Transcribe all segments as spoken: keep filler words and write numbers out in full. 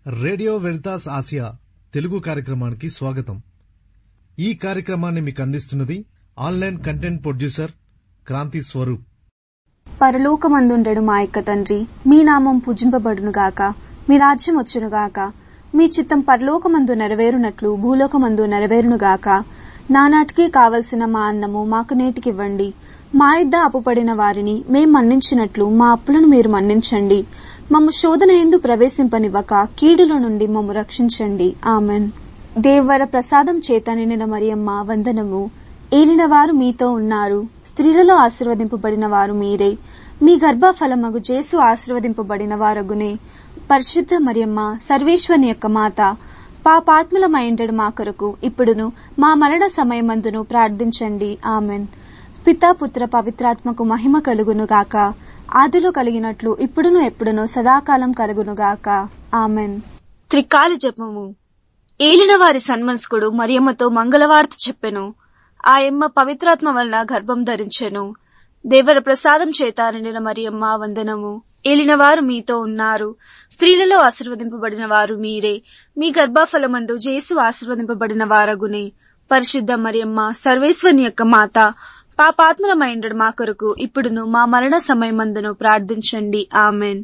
Radio Veritas Asia Telugu కార్యక్రమానికి స్వాగతం. ఈ కార్యక్రమాన్ని మీకు అందిస్తున్నది online content producer Kranthi Swaroop. పరలోకమందుండెడు మా యొక్క తండ్రి, మీ నామం పూజింపబడునుగాక, మీ రాజ్యం వచ్చునుగాక, మీ చిత్తం పరలోకమందు నెరవేరునట్లు భూలోకమందు నెరవేరునుగాక. నానాటికి కావలసిన మా అన్నము మాకు నేటికివ్వండి. మా యొద్ద అప్పుపడిన వారిని మేం మన్నించినట్లు మా అప్పులను మీరు మన్నించండి. మమ్ము శోధన యందు ప్రవేశింపనివ్వక కీడుల నుండి మమ్ము రక్షించండి. ఆమెన్. దేవర ప్రసాదం చేత నిండిన మరియమ్మ వందనము. ఏలినవారు మీతో ఉన్నారు, స్త్రీలలో ఆశీర్వదింపబడిన వారు మీరే. మీ గర్భఫలమగు జేసు ఆశీర్వదింపబడిన వారగునే. పరిశుద్ధ మరియమ్మ, సర్వేశ్వరుని యొక్క మాత, పాపాత్ములమైండెడు మా కొరకు ఇప్పుడును మా మరణ సమయమందును ప్రార్థించండి. ఆమెన్. పితా పుత్ర పవిత్రాత్మకు మహిమ కలుగునుగాక, ఆదిలో కలిగినట్లు ఇప్పుడును ఎప్పుడును సదాకాలం కలుగునుగాక. ఆమెన్. త్రికాల జపము. ఏలిన వారి సన్మనస్కుడు మరియమ్మతో మంగళవార్త చెప్పెను. ఆయమ్మ పవిత్రాత్మ వలన గర్భం ధరించెను. దేవర ప్రసాదం చేత నిండిన మరియమ్మ వందనము. ఏలినవారు మీతో ఉన్నారు, స్త్రీలలో ఆశీర్వదింపబడిన వారు మీరే. మీ గర్భఫలమందు జేసు ఆశీర్వదింపబడిన వారగునే. పరిశుద్ధ మరియమ్మ, సర్వేశ్వరుని యొక్క మాత, పాపాత్ములమైండెడు మా కొరకు ఇప్పుడును మా మరణ సమయమందును ప్రార్థించండి. ఆమెన్.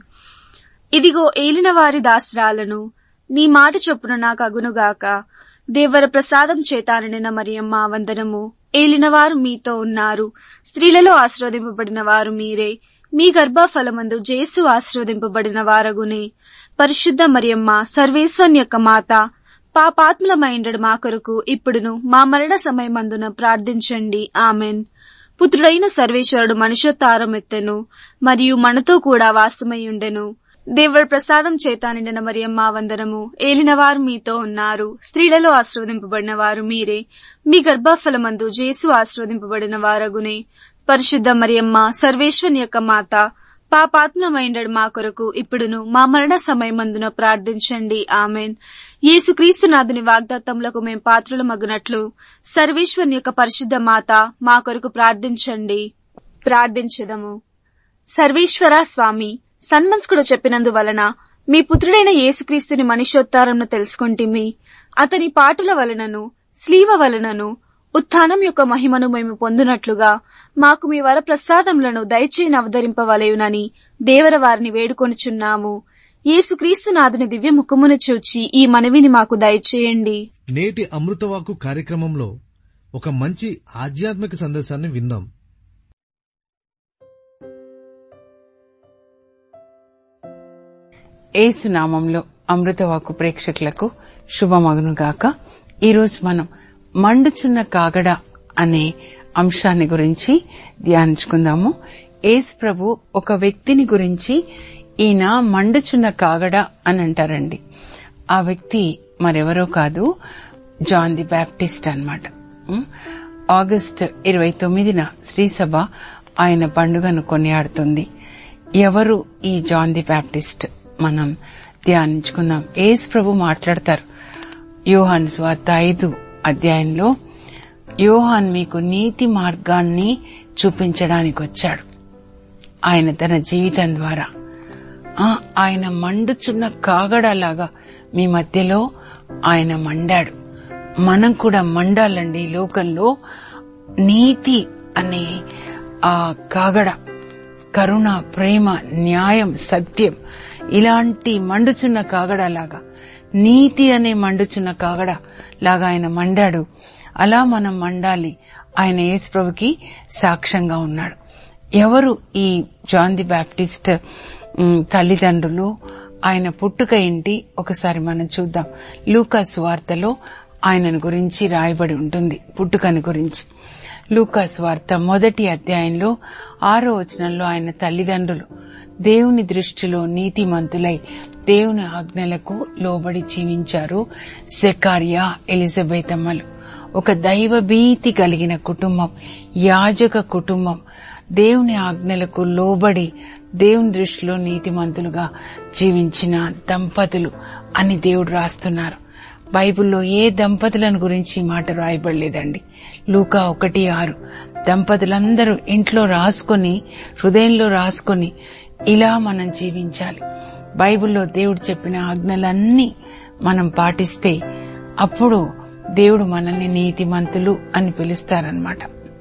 ఇదిగో ఏలిన వారి దాసరాలను, నీ మాట చొప్పున నాకు అగునుగాక. దేవర ప్రసాదం చేత నిండిన మరియమ్మ వందనము. ఏలినవారు మీతో ఉన్నారు, స్త్రీలలో ఆశీర్వదింపబడిన వారు మీరే. మీ గర్భఫలమందు జేసు ఆశీర్వదింపబడిన వారగునే. పరిశుద్ధ మరియమ్మ, సర్వేశ్వరుని యొక్క మాత, పాపాత్ములమైండెడు మా కొరకు ఇప్పుడును మా మరణ సమయమందున ప్రార్థించండి. ఆమెన్. పుత్రుడైన సర్వేశ్వరుడు మనుష్యోత్తారం ఎత్తెను, మరియు మనతో కూడా వాసమయ్యుండెను. దేవుడి ప్రసాదం చేత నిండిన మరియమ్మ వందనము. ఏలినవారు మీతో ఉన్నారు, స్త్రీలలో ఆశీర్వదింపబడిన వారు మీరే. మీ గర్భఫలమందు జేసు ఆశీర్వదింపబడిన వారగునే. పరిశుద్ధ మరియమ్మ, సర్వేశ్వరుని యొక్క మాత, పాపాత్ములమైండెడు మా కొరకు ఇప్పుడును మా మరణ సమయమందున ప్రార్థించండి. ఆమెన్. యేసుక్రీస్తు నాథుని వాగ్దాత్తములకు మేం పాత్రులమగునట్లు సర్వేశ్వరుని యొక్క పరిశుద్ధ మాత మా కొరకు ప్రార్థించండి. ప్రార్థించెదము. సర్వేశ్వర స్వామి, సన్మనస్కుడు చెప్పినందువలన మీ పుత్రుడైన యేసుక్రీస్తుని మనుష్యోత్తారంను తెలుసుకుంటిమి. అతని పాటుల వలనను స్లీవ వలనను ఉత్థానం యొక్క మహిమను మేము పొందునట్లుగా మాకు మీ వర ప్రసాదములను దయచేయని అవతరింపవలయునని దేవర వారిని వేడుకొనుచున్నాము. యేసుక్రీస్తు నాథుని దివ్య ముఖమును చూచి ఈ మనవిని మాకు దయచేయండి. నేటి అమృతవాకు కార్యక్రమంలో ఒక మంచి ఆధ్యాత్మిక సందేశాన్ని విందాం. యేసు నామంలో అమృతవాకు ప్రేక్షకులకు శుభమగునుగాక. ఈరోజు మనం మండుచున్న కాగడ అనే అంశాన్ని గురించి ధ్యానించుకుందాము. యేసు ప్రభు ఒక వ్యక్తిని గురించి ఈయన మండుచున్న కాగడ అని అంటారండి. ఆ వ్యక్తి మరెవరో కాదు, జాన్ ది బ్యాప్టిస్ట్ అన్నమాట. ఆగస్టు ఇరవై తొమ్మిదిన శ్రీసభ ఆయన పండుగను కొనియాడుతుంది. ఎవరు ఈ జాన్ ది బ్యాప్టిస్ట్? మనం ధ్యానించుకుందాం. యేసు ప్రభు మాట్లాడతారు యోహాను సువార్త ఐదు అధ్యాయంలో, యోహాన్ మీకు నీతి మార్గాన్ని చూపించడానికి వచ్చాడు. ఆయన తన జీవితం ద్వారా ఆయన మండుచున్న కాగడలాగా మీ మధ్యలో ఆయన మండాడు. మనం కూడా మండాలండి. ఈ లోకంలో నీతి అనే ఆ కాగడ, కరుణ, ప్రేమ, న్యాయం, సత్యం ఇలాంటి మండుచున్న కాగడలాగా, నీతి అనే మండుచున్న కాగడ లాగా ఆయన మండాడు. అలా మనం మండాలి. ఆయన యేసు ప్రభుకి సాక్ష్యంగా ఉన్నాడు. ఎవరు ఈ జాన్ ది బ్యాప్టిస్ట్ తల్లిదండ్రులు? ఆయన పుట్టుక ఏంటి ఒకసారి మనం చూద్దాం. లూకా సువార్తలో ఆయనను గురించి రాయబడి ఉంటుంది, పుట్టుకని గురించి. లూకా సువార్త మొదటి అధ్యాయంలో ఆరో వచనంలో ఆయన తల్లిదండ్రులు దేవుని దృష్టిలో నీతిమంతులై దేవుని ఆజ్ఞలకు లోబడి జీవించారు. సెకారియా, ఎలిజబెతమ్మలు ఒక దైవ భీతి కలిగిన కుటుంబం, యాజక కుటుంబం. దేవుని ఆజ్ఞలకు లోబడి దేవుని దృష్టిలో నీతిమంతులుగా జీవించిన దంపతులు అని దేవుడు రాస్తున్నారు. బైబిల్లో ఏ దంపతులను గురించి ఈ మాట రాయబడలేదండి. లూకా ఒకటి ఆరు దంపతులందరూ ఇంట్లో రాసుకొని, హృదయంలో రాసుకొని ఇలా మనం జీవించాలి. బైబిల్లో దేవుడు చెప్పిన ఆజ్ఞలన్నీ మనం పాటిస్తే అప్పుడు దేవుడు మనల్ని నీతిమంతులు అని పిలుస్తారన్నమాట.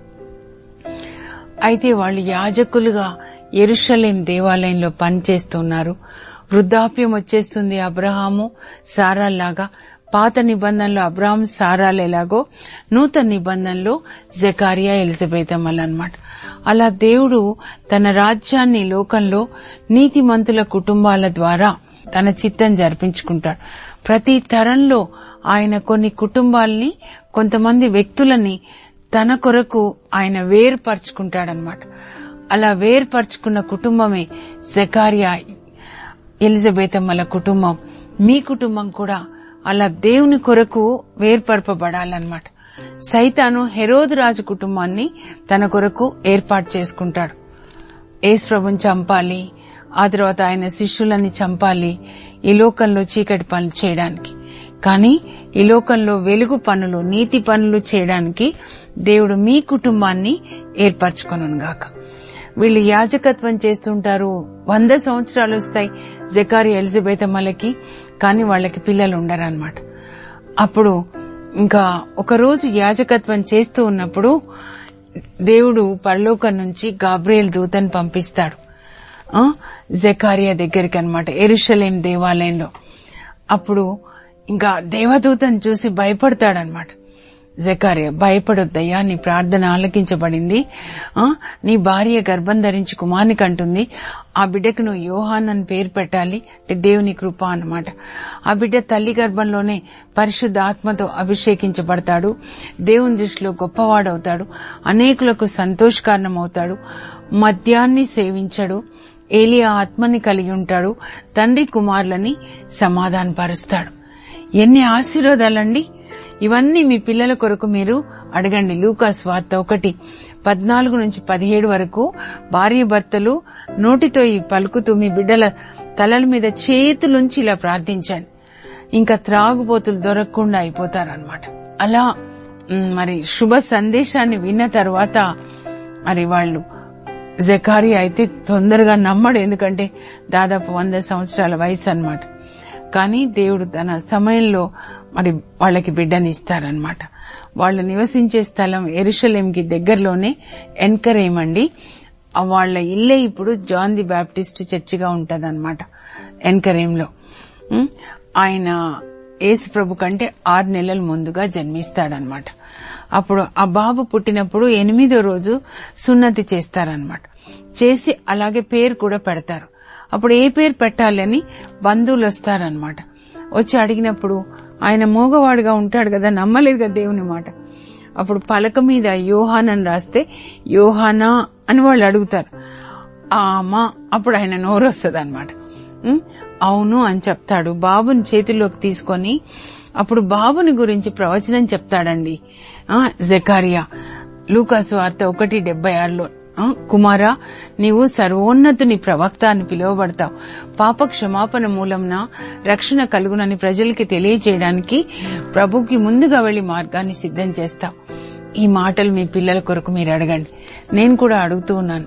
అయితే వాళ్ళు యాజకులుగా యెరూషలేం దేవాలయంలో పనిచేస్తున్నారు. వృద్ధాప్యం వచ్చేస్తుంది. అబ్రహాము సారాల్లాగా పాత నిబంధనలో అబ్రహాం సారాలేలాగో నూతన నిబంధనలో జకర్యా ఎలిజబెత్ అన్నమాట. అలా దేవుడు తన రాజ్యాన్ని లోకంలో నీతిమంతుల కుటుంబాల ద్వారా తన చిత్తం జరిపించుకుంటాడు. ప్రతి తరంలో ఆయన కొన్ని కుటుంబాల్ని, కొంతమంది వ్యక్తులని తన కొరకు ఆయన వేర్పరచుకుంటాడనమాట. అలా వేర్పరచుకున్న కుటుంబమే జకర్యా ఎలిజబెత్ అమ్మల కుటుంబం. మీ కుటుంబం కూడా అలా దేవుని కొరకు వేర్పరపబడాలన్నమాట. సైతాను హెరోదు రాజు కుటుంబాన్ని తన కొరకు ఏర్పాటు చేసుకుంటాడు. యేసు ప్రభుని చంపాలి, ఆ తర్వాత ఆయన శిష్యులని చంపాలి, ఈ లోకంలో చీకటి పనులు చేయడానికి. కానీ ఈ లోకంలో వెలుగు పనులు, నీతి పనులు చేయడానికి దేవుడు మీ కుటుంబాన్ని ఏర్పరచుకొనుగాక. వీళ్ళు యాజకత్వం చేస్తుంటారు. వంద సంవత్సరాలు వస్తాయి జకర్యా ఎలిజబెత్ అమ్మలకి, కానీ వాళ్ళకి పిల్లలు ఉండరన్నమాట. అప్పుడు ఇంకా ఒకరోజు యాజకత్వం చేస్తూ ఉన్నప్పుడు దేవుడు పరలోకం నుంచి గాబ్రియేల్ దూతను పంపిస్తాడు జకర్యా దగ్గరికి అన్నమాట, యెరూషలేం దేవాలయంలో. అప్పుడు ఇంకా దేవదూతను చూసి భయపడతాడనమాట. జకర్యా, భయపడొద్దయ్యా, నీ ప్రార్థన ఆలకించబడింది. నీ భార్య గర్భం ధరించి కుమార్ని కంటుంది. ఆ బిడ్డకు నువ్వు యోహాన్ అని పేరు పెట్టాలి, అంటే దేవుని కృప అన్నమాట. ఆ బిడ్డ తల్లి గర్భంలోనే పరిశుద్ధ ఆత్మతో అభిషేకించబడతాడు. దేవుని దృష్టిలో గొప్పవాడవుతాడు. అనేకులకు సంతోషకారణమవుతాడు. మద్యాన్ని సేవించడు. ఏలియా ఆత్మని కలిగి ఉంటాడు. తండ్రి కుమారులని సమాధానపరుస్తాడు. ఎన్ని ఆశీర్వాదాలండి! ఇవన్నీ మీ పిల్లల కొరకు మీరు అడగండి. లూకా సువార్త ఒకటి పద్నాలుగు నుంచి పదిహేడు వరకు భార్య భర్తలు నోటితో ఈ పలుకుతూ మీ బిడ్డల తలల మీద చేతులుంచి ఇలా ప్రార్థించండి. ఇంకా త్రాగుబోతులు దొరకకుండా అయిపోతారనమాట. అలా మరి శుభ సందేశాన్ని విన్న తర్వాత మరి వాళ్ళు జకర్యా అయితే తొందరగా నమ్మడు, ఎందుకంటే దాదాపు వంద సంవత్సరాల వయసు అన్నమాట. కానీ దేవుడు తన సమయంలో మరి వాళ్ళకి బిడ్డని ఇస్తారనమాట. వాళ్ళు నివసించే స్థలం యెరూషలేంకి దగ్గరలోనే ఎన్కరేమ్ అండి. వాళ్ళ ఇల్లే ఇప్పుడు జాన్ ది బాప్టిస్ట్ చర్చిగా ఉంటదన్నమాట ఎన్కరేంలో. ఆయన యేసు ప్రభు కంటే ఆరు నెలల ముందుగా జన్మిస్తాడనమాట. అప్పుడు ఆ బాబు పుట్టినప్పుడు ఎనిమిదో రోజు సున్నతి చేస్తారనమాట. చేసి అలాగే పేరు కూడా పెడతారు. అప్పుడు ఏ పేరు పెట్టాలని బంధువులు వస్తారనమాట. వచ్చి అడిగినప్పుడు ఆయన మోగవాడుగా ఉంటాడు కదా, నమ్మలేదు కదా దేవుని మాట. అప్పుడు పలక మీద యోహాన్ అని రాస్తే యోహానా అని వాళ్ళు అడుగుతారు. ఆమా అప్పుడు ఆయన నోరు వస్తుంది అనమాట. అవును అని చెప్తాడు. బాబుని చేతిలోకి తీసుకొని అప్పుడు బాబుని గురించి ప్రవచనం చెప్తాడండి జకర్యా. లూకా సువార్త ఒకటి డెబ్బై ఆరులో కుమారా, నీవు సర్వోన్నతుని ప్రవక్త అని పిలువబడతావు. పాప క్షమాపణ మూలంన రక్షణ కలుగునని ప్రజలకి తెలియజేయడానికి ప్రభుకి ముందుగా వెళ్లి మార్గాన్ని సిద్ధం చేస్తావు. ఈ మాటలు మీ పిల్లల కొరకు మీరు అడగండి. నేను కూడా అడుగుతూ ఉన్నాను.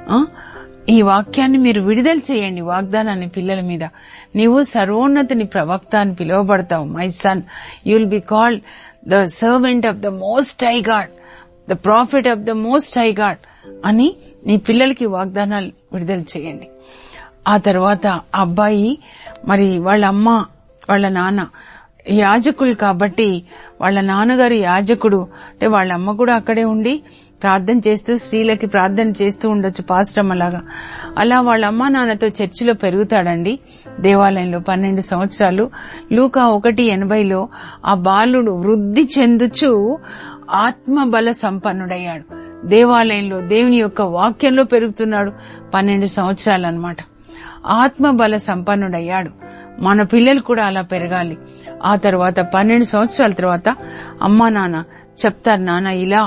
ఈ వాక్యాన్ని మీరు విడుదల చేయండి, వాగ్దానాన్ని పిల్లల మీద. నీవు సర్వోన్నతుని ప్రవక్త అని పిలువబడతావు. My son, you will be called the servant of the most high God, the prophet of the most high God అని నీ పిల్లలకి వాగ్దానాలు విడుదల చేయండి. ఆ తర్వాత అబ్బాయి మరి వాళ్ళ అమ్మ వాళ్ళ నాన్న యాజకులు కాబట్టి వాళ్ళ నాన్నగారు యాజకుడు, అంటే వాళ్ళ అమ్మ కూడా అక్కడే ఉండి ప్రార్థన చేస్తూ స్త్రీలకి ప్రార్థన చేస్తూ ఉండొచ్చు పాస్టమ్మలాగా. అలా వాళ్ళ అమ్మ నాన్నతో చర్చిలో పెరుగుతాడండి దేవాలయంలో పన్నెండు సంవత్సరాలు. లూకా ఒకటి ఎనభైలో ఆ బాలుడు వృద్ధి చెందుచు ఆత్మబల సంపన్నుడయ్యాడు. దేవాలయంలో దేవుని యొక్క వాక్యంలో పెరుగుతున్నాడు. పన్నెండు సంవత్సరాలు అన్నమాట. ఆత్మబల సంపన్నుడయ్యాడు. మన పిల్లలు కూడా అలా పెరగాలి. ఆ తర్వాత పన్నెండు సంవత్సరాల తర్వాత అమ్మా నాన్న చెప్తారు, నాన్న ఇలా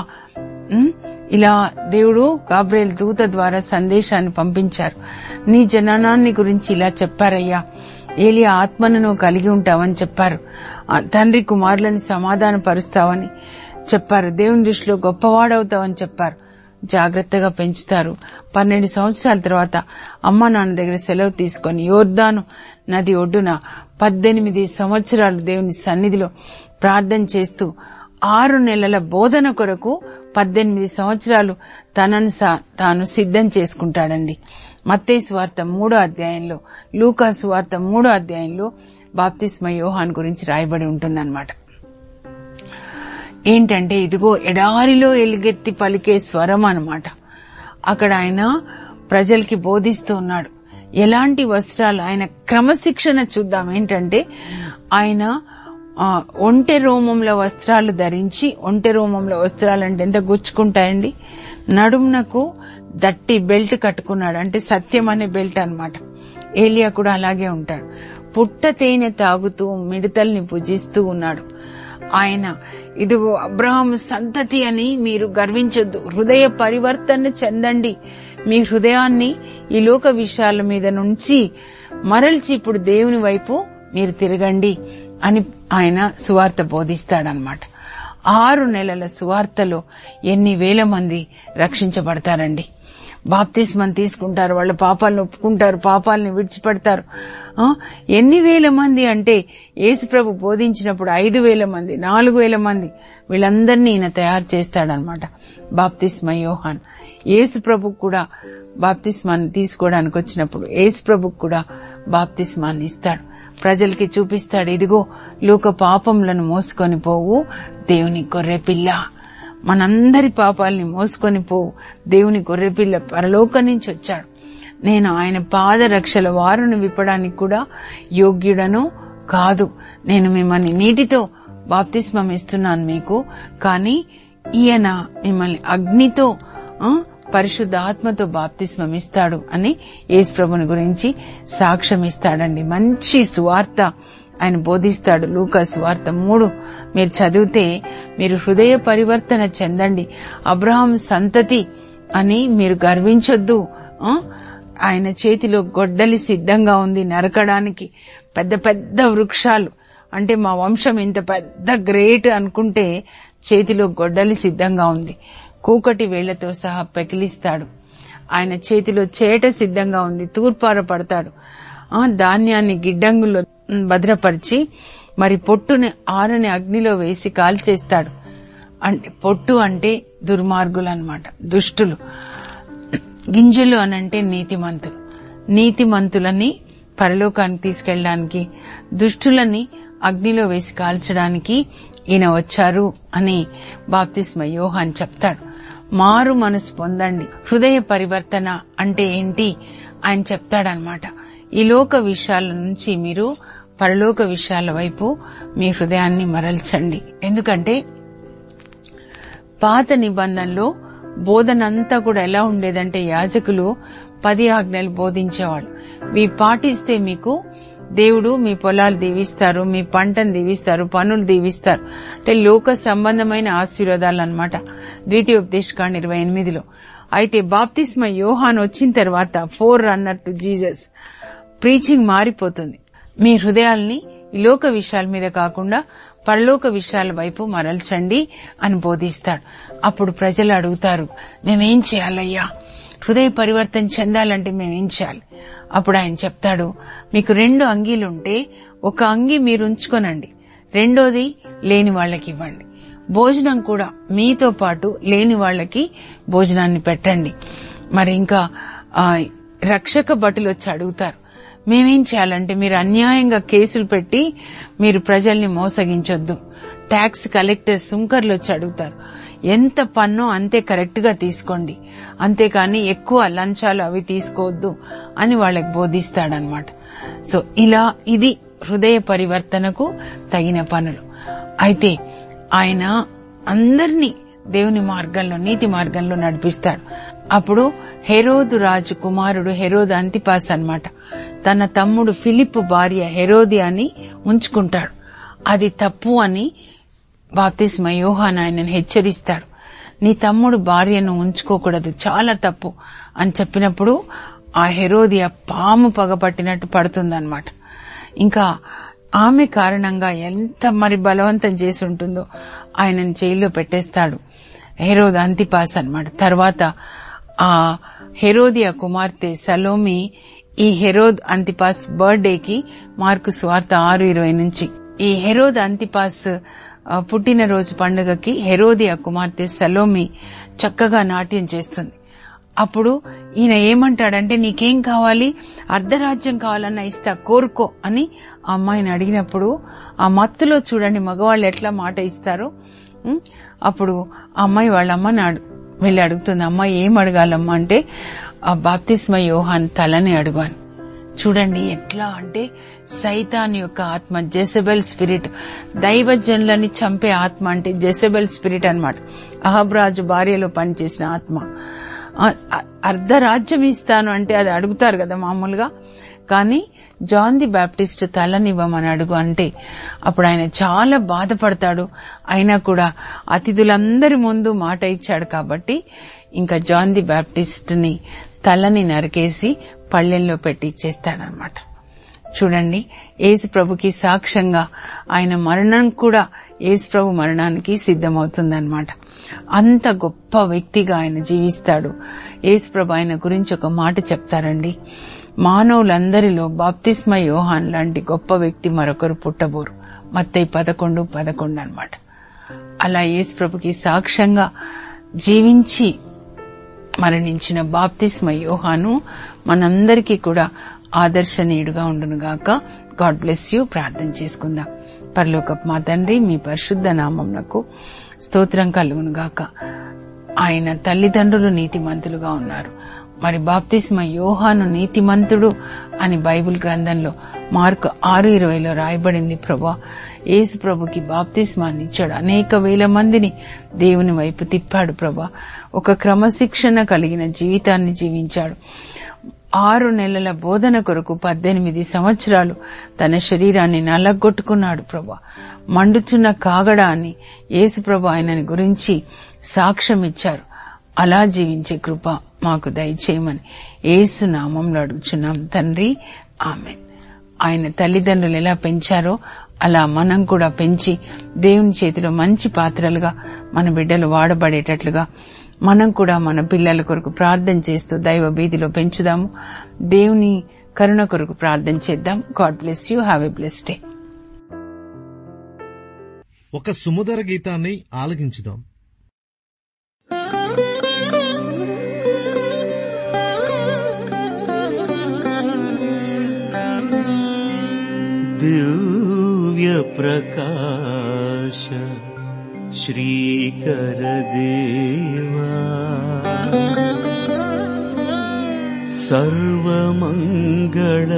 ఇలా దేవుడు గాబ్రియేల్ దూత ద్వారా సందేశాన్ని పంపించారు. నీ జననాన్ని గురించి ఇలా చెప్పారయ్యా. ఏలియా ఆత్మను కలిగి ఉంటావని చెప్పారు. తండ్రి కుమారులని సమాధాన పరుస్తావని చెప్పారు. దేవుని దృష్టిలో గొప్పవాడవుతావని చెప్పారు. జాగ్రత్తగా పెంచుతారు. పన్నెండు సంవత్సరాల తర్వాత అమ్మా నాన్న దగ్గర సెలవు తీసుకుని యోర్దాను నది ఒడ్డున పద్దెనిమిది సంవత్సరాలు దేవుని సన్నిధిలో ప్రార్థన చేస్తూ ఆరు నెలల బోధన కొరకు పద్దెనిమిది సంవత్సరాలు తనను తాను సిద్ధం చేసుకుంటాడండి. మత్తయి సువార్త మూడో అధ్యాయంలో, లూకా సువార్త మూడో అధ్యాయంలో బాప్తిస్మ యోహాన్ గురించి రాయబడి ఉంటుందన్నమాట. ఏంటంటే ఇదిగో ఎడారిలో ఎలుగెత్తి పలికే స్వరం అన్నమాట. అక్కడ ఆయన ప్రజలకి బోధిస్తూ ఉన్నాడు. ఎలాంటి వస్త్రాలు, ఆయన క్రమశిక్షణ చూద్దాం. ఏంటంటే ఆయన ఒంటె రోమంలో వస్త్రాలు ధరించి, ఒంటె రోమంలో వస్త్రాలు అంటే ఎంత గుచ్చుకుంటాయండి, నడుమునకు దట్టి బెల్ట్ కట్టుకున్నాడు, అంటే సత్యం అనే బెల్ట్ అన్నమాట. ఏలియా కూడా అలాగే ఉంటాడు. పుట్ట తేనె తాగుతూ మిడతల్ని పూజిస్తూ ఉన్నాడు. ఆయన ఇదిగో అబ్రహాము సంతతి అని మీరు గర్వించొద్దు, హృదయ పరివర్తన చెందండి, మీ హృదయాన్ని ఈ లోక విషయాల మీద నుంచి మరల్చి ఇప్పుడు దేవుని వైపు మీరు తిరగండి అని ఆయన సువార్త బోధిస్తాడనమాట. ఆరు నెలల సువార్తలో ఎన్ని వేల మంది రక్షించబడతారండి. బాప్తిస్మం తీసుకుంటారు, వాళ్ళ పాపాలను ఒప్పుకుంటారు, పాపాలని విడిచిపెడతారు. ఎన్ని వేల మంది అంటే యేసుప్రభు బోధించినప్పుడు ఐదు వేల మంది, నాలుగు వేల మంది, వీళ్ళందరినీ ఈయన తయారు చేస్తాడనమాట బాప్తిస్మ యోహాన్. యేసుప్రభు కూడా బాప్తిస్మాన్ని తీసుకోవడానికి వచ్చినప్పుడు యేసుప్రభుకు కూడా బాప్తిస్మాన్ని ఇస్తాడు. ప్రజలకి చూపిస్తాడు, ఇదిగో లోక పాపములను మోసుకొని పోవు దేవుని గొర్రెపిల్ల, మనందరి పాపాలని మోసుకొని పోవు దేవుని గొర్రెపిల్ల పరలోకం నుంచి వచ్చాడు. నేను ఆయన పాదరక్షల వారును విప్పడానికి కూడా యోగ్యుడను కాదు. నేను మిమ్మల్ని నీటితో బాప్తిస్మం ఇస్తున్నాను మీకు, కానీ ఈయన మిమ్మల్ని అగ్నితో పరిశుద్ధ ఆత్మతో బాప్తిస్మం ఇస్తాడు అని యేసుప్రభుని గురించి సాక్ష్యం ఇస్తాడండి. మంచి సువార్త ఆయన బోధిస్తాడు. లూకా సువార్త మూడు మీరు చదివితే మీరు హృదయ పరివర్తన చెందండి, అబ్రహాం సంతతి అని మీరు గర్వించొద్దు. ఆయన చేతిలో గొడ్డలి సిద్ధంగా ఉంది నరకడానికి. పెద్ద పెద్ద వృక్షాలు అంటే మా వంశం ఇంత పెద్ద గ్రేట్ అనుకుంటే చేతిలో గొడ్డలి సిద్ధంగా ఉంది, కూకటి వేళ్లతో సహా పెకిలిస్తాడు. ఆయన చేతిలో చేట సిద్ధంగా ఉంది, తూర్పార పడతాడు. ఆ ధాన్యాన్ని గిడ్డంగుల్లో భద్రపరిచి మరి పొట్టుని ఆరని అగ్నిలో వేసి కాల్చేస్తాడు. అంటే పొట్టు అంటే దుర్మార్గులు అన్నమాట, దుష్టులు. గింజలు అనంటే నీతిమంతులు. నీతిమంతులని పరలోకానికి తీసుకెళ్ళడానికి, దుష్టులని అగ్నిలో వేసి కాల్చడానికి ఈయన వచ్చారు అని బాప్తిస్మ యోహాన్ చెప్తాడు. మారు మనసు పొందండి, హృదయ పరివర్తన అంటే ఏంటి ఆయన చెప్తాడనమాట. ఈ లోక విషయాల నుంచి మీరు పరలోక విషయాల వైపు మీ హృదయాన్ని మరల్చండి. ఎందుకంటే పాత నిబంధనలో బోధనంతా కూడా ఎలా ఉండేదంటే యాజకులు పది ఆజ్ఞలు బోధించేవాళ్ళు. ఇవి పాటిస్తే మీకు దేవుడు మీ పొలాలు దీవిస్తారు, మీ పంటను దీవిస్తారు, పనులు దీవిస్తారు. అంటే లోక సంబంధమైన ఆశీర్వాదాలు అన్నమాట ద్వితీయోపదేశకాండ ఇరవై ఎనిమిదిలో. అయితే బాప్తిస్మ యోహాన్ వచ్చిన తర్వాత forerunner to Jesus preaching మారిపోతుంది. మీ హృదయాల్ని ఈ లోక విషయాల మీద కాకుండా పరలోక విషయాల వైపు మరల్చండి అని బోధిస్తాడు. అప్పుడు ప్రజలు అడుగుతారు, మేమేం చేయాలయ్యా, హృదయ పరివర్తన చెందాలంటే మేమేం చేయాలి? అప్పుడు ఆయన చెప్తాడు, మీకు రెండు అంగీలుంటే ఒక అంగీ మీరు ఉంచుకోనండి, రెండోది లేని వాళ్ళకి ఇవ్వండి. భోజనం కూడా మీతో పాటు లేని వాళ్ళకి భోజనాన్ని పెట్టండి. మరి ఇంకా రక్షక భటులు వచ్చి అడుగుతారు, మేమేం చేయాలంటే మీరు అన్యాయంగా కేసులు పెట్టి మీరు ప్రజల్ని మోసగించొద్దు. ట్యాక్స్ కలెక్టర్ సుంకర్లు వచ్చి అడుగుతారు, ఎంత పన్ను అంతే కరెక్ట్ గా తీసుకోండి, అంతేకాని ఎక్కువ లంచాలు అవి తీసుకోవద్దు అని వాళ్ళకి బోధిస్తాడనమాట. సో ఇలా ఇది హృదయ పరివర్తనకు తగిన పనులు. అయితే ఆయన అందర్నీ దేవుని మార్గంలో నీతి మార్గంలో నడిపిస్తాడు. అప్పుడు హెరోదు రాజు కుమారుడు హెరోదు అంతిపాస్ అన్నమాట తన తమ్ముడు ఫిలిప్ భార్య హెరోదియాని ఉంచుకుంటాడు. అది తప్పు అని బాప్తిస్మ యోహాన్ ఆయనను హెచ్చరిస్తాడు. నీ తమ్ముడు భార్యను ఉంచుకోకూడదు, చాలా తప్పు అని చెప్పినప్పుడు ఆ హెరోదియా పాము పగపట్టినట్టు పడుతుందన్నమాట. ఇంకా ఆమె కారణంగా ఎంత మరి బలవంతం చేసి ఉంటుందో ఆయనను జైల్లో పెట్టేస్తాడు. హెరోద్ అంతిపాస్ అన్నమాట. తర్వాత ఆ హెరోదియా కుమార్తె సలోమి ఈ హెరోద్ అంతిపాస్ బర్త్డేకి మార్కు సువార్త ఆరు ఇరవై నుంచి ఈ హెరోద్ అంతిపాస్ పుట్టినరోజు పండుగకి హెరోదియా కుమార్తె సలోమి చక్కగా నాట్యం చేస్తుంది. అప్పుడు ఈయన ఏమంటాడంటే, నీకేం కావాలి, అర్ధరాజ్యం కావాలన్నా ఇస్తా, కోరుకో అని ఆ అమ్మాయిని అడిగినప్పుడు ఆ మత్తులో చూడండి మగవాళ్ళు ఎట్లా మాట ఇస్తారో. అప్పుడు ఆ అమ్మాయి వాళ్ళ అమ్మని వెళ్ళి అడుగుతుంది, అమ్మాయి ఏం అడగాలమ్మా అంటే, ఆ బాప్తిస్మ యోహాన్ తలని అడుగాను. చూడండి ఎట్లా అంటే సైతాన్ యొక్క ఆత్మ, జెసబెల్ స్పిరిట్, దైవజనులని చంపే ఆత్మ అంటే జెసబెల్ స్పిరిట్ అన్నమాట. అహబ్రాజు భార్యలో పనిచేసిన ఆత్మ. అర్ధరాజ్యం ఇస్తాను అంటే అది అడుగుతారు కదా మామూలుగా, కానీ జాన్ ది బాప్టిస్ట్ తలనివ్వమని అడుగు అంటే అప్పుడు ఆయన చాలా బాధపడతాడు. అయినా కూడా అతిథులందరి ముందు మాట ఇచ్చాడు కాబట్టి ఇంకా జాన్ ది బాప్టిస్ట్ ని తలని నరికేసి పళ్ళెంలో పెట్టి ఇచ్చేస్తాడనమాట. చూడండి, యేసు ప్రభుకి సాక్ష్యంగా ఆయన మరణం కూడా యేసు ప్రభు మరణానికి సిద్ధమవుతుందన్నమాట. అంత గొప్ప వ్యక్తిగా ఆయన జీవిస్తాడు. యేసు ప్రభు ఆయన గురించి ఒక మాట చెప్తారండి, మానవులందరిలో బాప్తిస్మ యోహాన్ లాంటి గొప్ప వ్యక్తి మరొకరు పుట్టబోరు. మత్తయి పదకొండు పదకొండు అనమాట. అలా యేసు ప్రభుకి సాక్ష్యంగా జీవించి మరణించిన బాప్తిస్మ యోహాను మనందరికీ కూడా ఆదర్శనీయుడుగా ఉండునుగాక. God bless you. ప్రార్థన చేసుకుందాం. పరలోకపు మా తండ్రి, మీ పరిశుద్ధ నామమునకు స్తోత్రం కలుగునుగాక. ఆయన తల్లిదండ్రులు నీతిమంతులుగా ఉన్నారు. మరి బాప్తిస్మ యోహాను నీతిమంతుడు అని బైబిల్ గ్రంథంలో మార్కు ఆరు ఇరవైలో రాయబడింది. ప్రభా, యేసు ప్రభుకి బాప్తిస్మాన్ని ఇచ్చాడు. అనేక వేల మందిని దేవుని వైపు తిప్పాడు. ప్రభా, ఒక క్రమశిక్షణ కలిగిన జీవితాన్ని జీవించాడు. ఆరు నెలల బోధన కొరకు పద్దెనిమిది సంవత్సరాలు తన శరీరాన్ని నలగొట్టుకున్నాడు. ప్రభా, మండుచున్న కాగడా అని యేసు ప్రభు ఆయనని గురించి సాక్ష్యం ఇచ్చారు. అలా జీవించే కృప మాకు దయచేయమని యేసు నామంలో అడుగుచున్నాం తండ్రి, ఆమేన్. ఆయన తల్లిదండ్రులు ఎలా పెంచారో అలా మనం కూడా పెంచి దేవుని చేతిలో మంచి పాత్రలుగా మన బిడ్డలు వాడబడేటట్లుగా మనం కూడా మన పిల్లల కొరకు ప్రార్థన చేస్తూ దైవ భీతిలో పెంచుదాము. దేవుని కరుణ కొరకు ప్రార్థన చేద్దాం. God bless you. Have a blessed day. ఒక సుమధుర గీతాన్ని ఆలకించుదాం. దివ్య ప్రకాశ శ్రీకర దేవా, సర్వమంగళ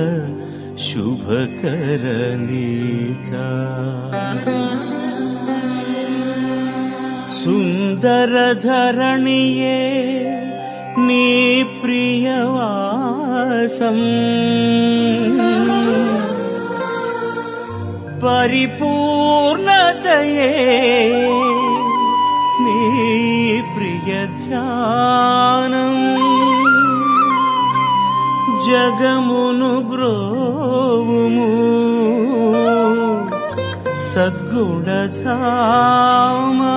శుభకర నీతా, సుందర ధరణియే నీ ప్రియవాసం, పరిపూర్ణతయే నీ ప్రియ ధ్యానం, జగమును బ్రోవుము సద్గుణధామా,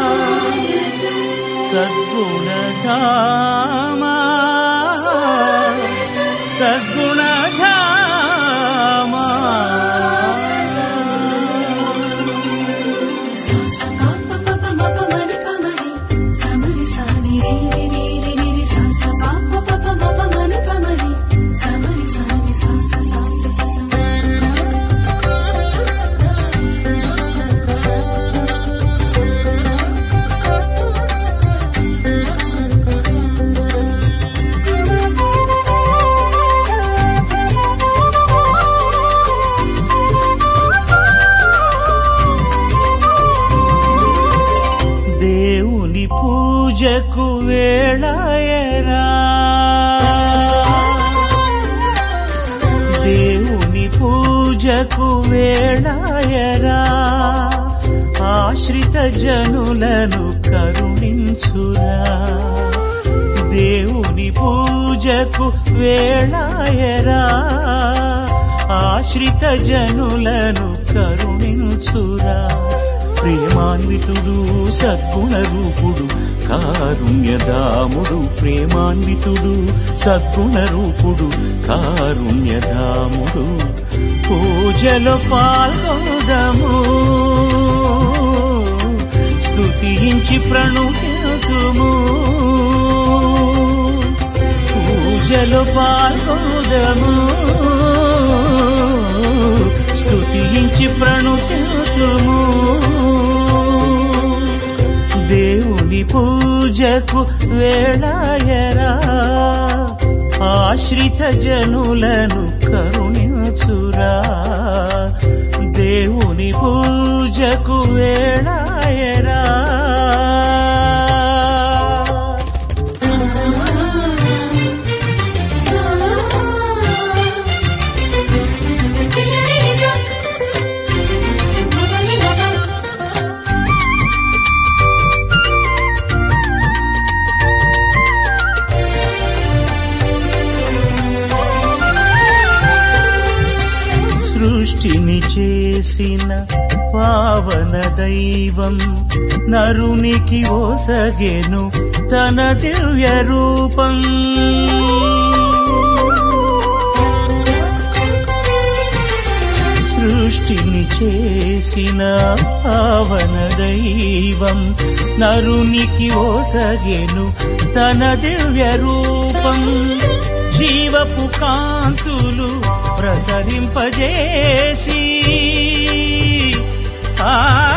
సద్గుణధామా, సద్గుణధామా. పూజకు వేళాయరా, దేవుని పూజకు వేళాయరా, ఆశ్రిత జనులను కరుణించురా. దేవుని పూజకు వేళాయరా, ఆశ్రిత జనులను కరుణించురా. ప్రేమాన్వితుడు సద్గుణ రూపుడు కారుణ్యధాముడు. ప్రేమాన్వితుడు సద్గుణ రూపుడు కారుణ్యధాముడు. పూజలో పాల్గొనుదము, స్తుతించి ప్రణుతుము. పూజలో పాల్గొనుదము, స్తుతించి ప్రణుతుము. దేవుని పూజకు వేళాయరా, ఆశ్రిత జనులను కరుణించురా. దేవుని పూజకు వేళాయరా. సృష్టిని చేసిన పావన దైవం నరునికి ఓసగెను తన దివ్య రూపం. సృష్టిని చేసిన పావన దైవం నరునికి ఓసగెను తన దివ్య రూపం. జీవపు కాంతులు ప్రసరింపజేసి ఆ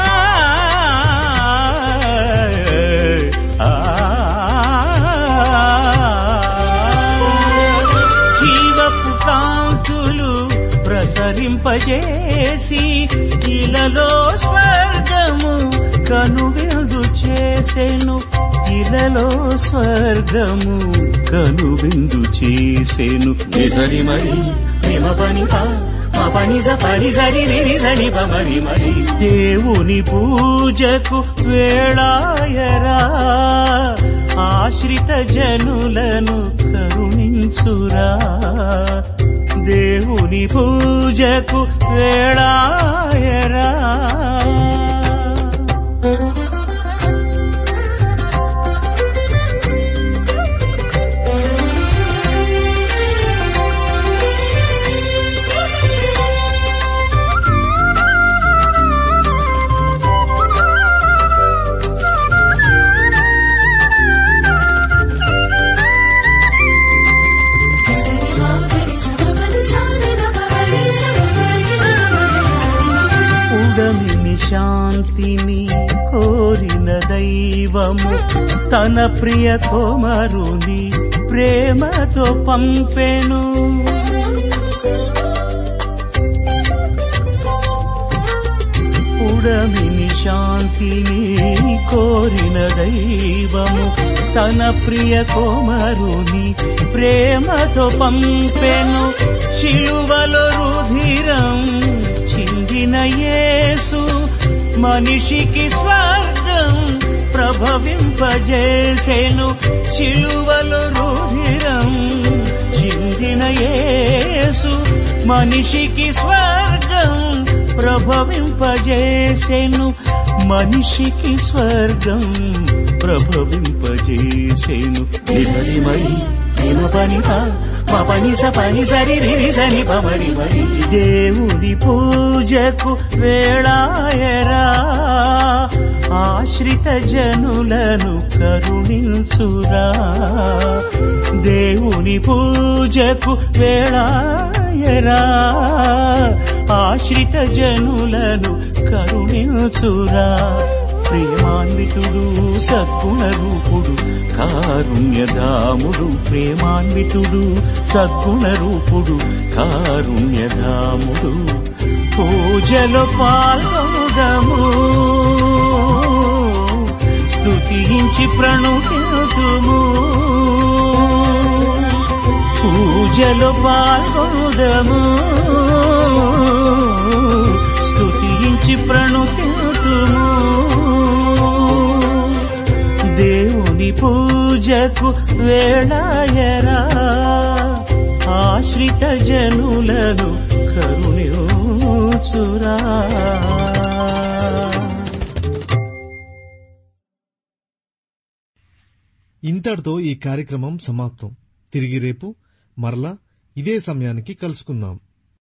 జీవపు కాంతులు ప్రసరింపజేసి ఇలలో స్వర్గము కనువిందు చేసెను. ఇలలో స్వర్గము కనువిందు చేసెను. నిజరి మరి ప్రేమ పని పని పని సరి నిజని పమరి మరి. దేవుని పూజకు వేళాయరా, ఆశ్రిత జనులను కరుణించురా. దేవుని పూజకు వేళాయరా. శాంతిని కోరిన దైవము తన ప్రియ కుమారుని ప్రేమతో పంపెను. ఉడమిని శాంతిని కోరిన దైవము తన ప్రియ కుమారుని ప్రేమతో పంపెను. శిలువలో రుధిరం చిందిన యేసు మనిషికి స్వర్గం ప్రభవింపజేసెను. శిలువలో రుధిరం చిందిన యేసు మనిషికి స్వర్గం ప్రభవింపజేసెను. మనిషికి స్వర్గం ప్రభవింపజేసెను. నిజరి మరి ప్రేమ పని పని సని సరి నిజని పమరి మరి. దేవుని పూజకు వేళాయరా, ఆశ్రిత జనులను కరుణించురా. దేవుని పూజకు వేళాయరా, ఆశ్రిత జనులను కరుణించురా. ప్రేమాన్వితుడు సద్గుణ రూపుడు కారుణ్యధాముడు. ప్రేమాన్వితుడు సద్గుణ రూపుడు కారుణ్యధాముడు. పూజలో పాల్గొనుదము, స్తుతించి ప్రణుతుము. పూజలో పాల్గొనుదము, స్తుతించి ప్రణుతుము. దేవుని పూజకు వేళాయరా, ఆశ్రిత జనులను కరుణించురా. ఇంతటితో ఈ కార్యక్రమం సమాప్తం. తిరిగి రేపు మరలా ఇదే సమయానికి కలుసుకుందాం.